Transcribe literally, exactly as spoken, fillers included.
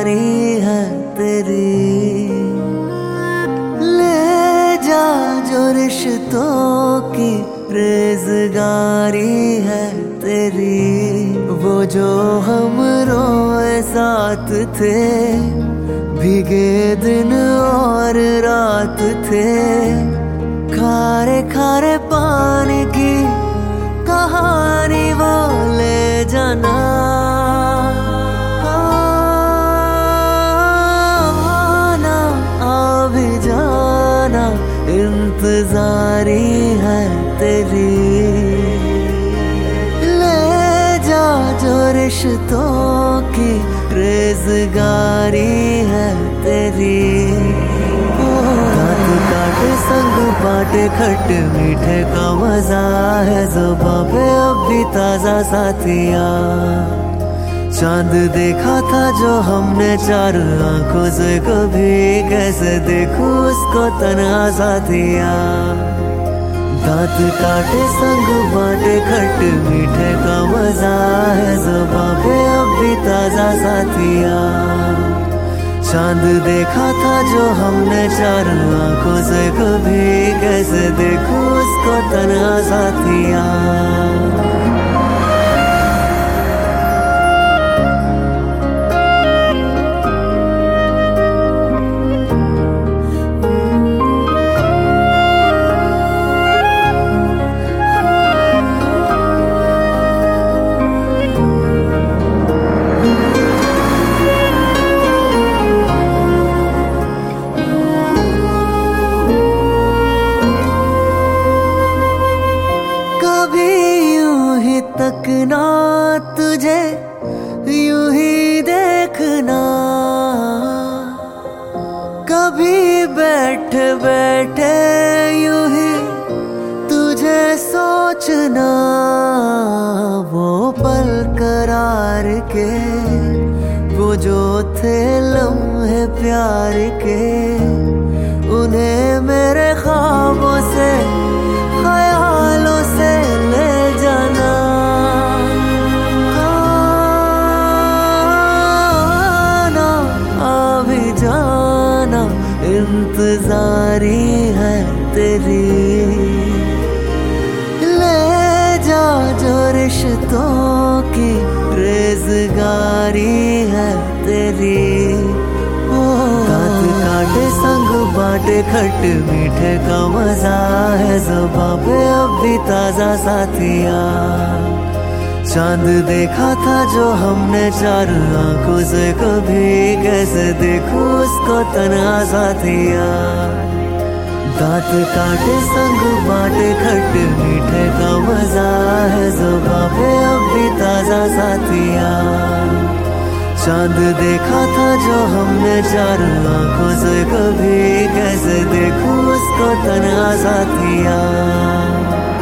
है तेरी। ले जा जो रिश्तों की रेज़गारी है तेरी। वो जो हम रोए साथ थे, भीगे दिन और रात थे। खारे खारे पानी की कहानी वो ले जाना। आना आ भी जाना इंतजारी है तेरी। ले जा जो रिश्तों की रेज़गारी है तेरी। दांत काटे संग बाटे खट मीठे का मजा है ज़ुबां पे अब भी ताजा साथिया। चांद देखा था जो हमने चार आंखों से, कभी कैसे देखूं उसको तन्हा साथिया। दांत काटे संग बाटे खट मीठे का मजा है ज़ुबां पे अब भी ताजा साथिया। चांद देखा था जो हमने चार आंखों से, कभी कैसे देखूं उसको तन्हा साथिया। तकना तुझे यूं ही देखना, कभी बैठे बैठे यूं ही तुझे सोचना। वो पल करार के, वो जो थे लम्हे प्यार के, उन्हें मेरे ख्वाबों से ख्यालों से ले जाना। इंतजारी है तेरी। ले जा जो रिश्तों की रेज़गारी है तेरी। दांत काटे संग बाटे खट मीठे का मजा है ज़ुबां पे अब भी ताजा साथिया। चांद देखा था जो हमने चार आंखों से, कभी कैसे देखूं उसको तन्हा साथिया। दांत काटे संग बाटे खट मीठे का मजा है ज़ुबां पे अब भी ताजा साथिया। चांद देखा था जो हमने चार आंखों से, कभी कैसे देखूं उसको तन्हा साथिया।